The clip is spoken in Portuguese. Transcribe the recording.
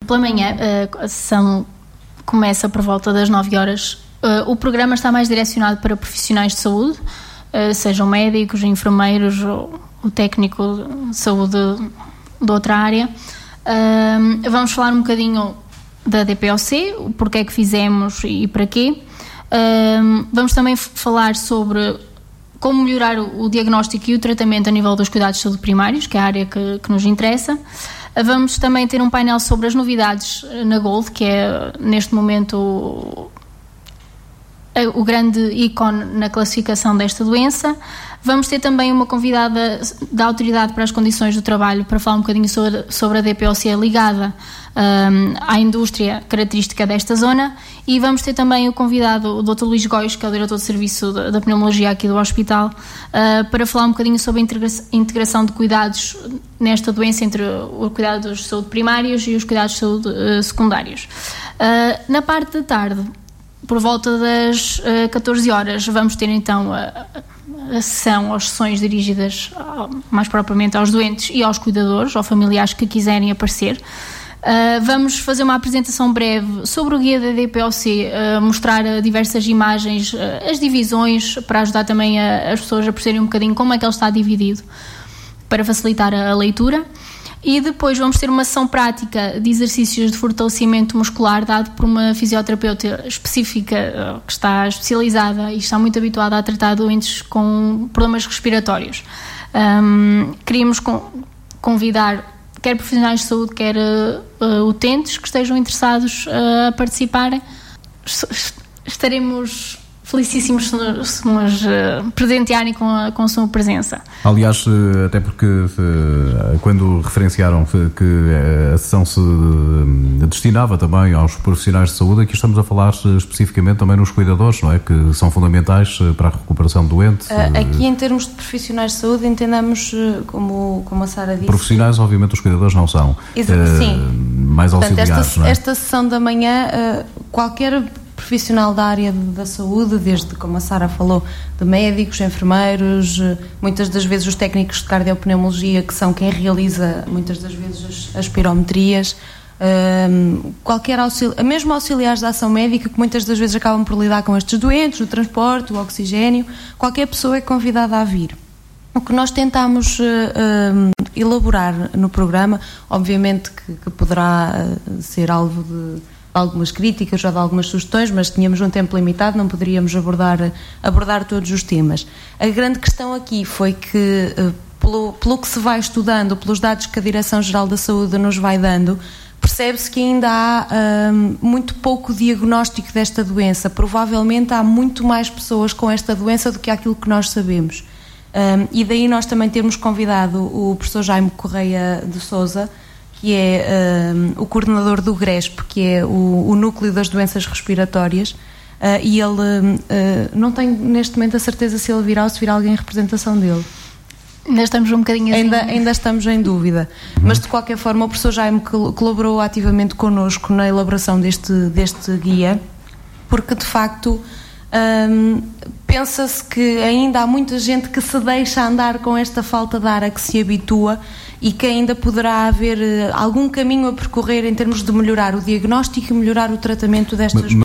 Pela manhã, a sessão começa por volta das 9 horas. O programa está mais direcionado para profissionais de saúde, sejam médicos, enfermeiros ou o técnico de saúde de outra área. Vamos falar um bocadinho da DPOC, o porquê é que fizemos e para quê. Vamos também falar sobre como melhorar o diagnóstico e o tratamento a nível dos cuidados de saúde primários, que é a área que nos interessa. Vamos também ter um painel sobre as novidades na Gold, que é neste momento o grande ícone na classificação desta doença. Vamos ter também uma convidada da Autoridade para as Condições do Trabalho para falar um bocadinho sobre a DPOC ligada à indústria característica desta zona, e vamos ter também o convidado, o Dr. Luís Góis, que é o diretor de serviço da pneumologia aqui do hospital, para falar um bocadinho sobre a integração de cuidados nesta doença entre os cuidados de saúde primários e os cuidados de saúde secundários. Na parte da tarde, por volta das 14 horas, vamos ter então a sessão, as sessões dirigidas mais propriamente aos doentes e aos cuidadores, ou familiares que quiserem aparecer. Vamos fazer uma apresentação breve sobre o guia da DPOC, mostrar diversas imagens, as divisões, para ajudar também as pessoas a perceberem um bocadinho como é que ele está dividido, para facilitar a leitura. E depois vamos ter uma sessão prática de exercícios de fortalecimento muscular dado por uma fisioterapeuta específica que está especializada e está muito habituada a tratar doentes com problemas respiratórios. Queríamos convidar quer profissionais de saúde, quer utentes que estejam interessados a participarem. Estaremos felicíssimos se nos presentearem com a sua presença. Aliás, até porque quando referenciaram que a sessão se destinava também aos profissionais de saúde, aqui estamos a falar especificamente também nos cuidadores, não é? Que são fundamentais para a recuperação do doente. Aqui, em termos de profissionais de saúde, entendamos, como a Sara disse... Profissionais, obviamente, os cuidadores não são. Sim. Mais auxiliares, portanto, não é? Esta sessão da manhã, qualquer profissional da área da saúde, desde, como a Sara falou, de médicos, enfermeiros, muitas das vezes os técnicos de cardiopneumologia, que são quem realiza muitas das vezes as pirometrias, mesmo auxiliares da ação médica, que muitas das vezes acabam por lidar com estes doentes, o transporte, o oxigênio, qualquer pessoa é convidada a vir. O que nós tentamos elaborar no programa, obviamente que poderá ser alvo de algumas críticas ou de algumas sugestões, mas tínhamos um tempo limitado, não poderíamos abordar todos os temas. A grande questão aqui foi que, pelo que se vai estudando, pelos dados que a Direção-Geral da Saúde nos vai dando, percebe-se que ainda há muito pouco diagnóstico desta doença. Provavelmente há muito mais pessoas com esta doença do que aquilo que nós sabemos. E daí nós também temos convidado o professor Jaime Correia de Sousa, que é o coordenador do GRESP, que é o núcleo das doenças respiratórias, e ele, não tenho neste momento a certeza se ele virá ou se virá alguém em representação dele. Ainda estamos um bocadinho assim. Ainda estamos em dúvida, mas de qualquer forma o professor Jaime colaborou ativamente connosco na elaboração deste guia, porque de facto pensa-se que ainda há muita gente que se deixa andar com esta falta de ar a que se habitua, e que ainda poderá haver algum caminho a percorrer em termos de melhorar o diagnóstico e melhorar o tratamento destas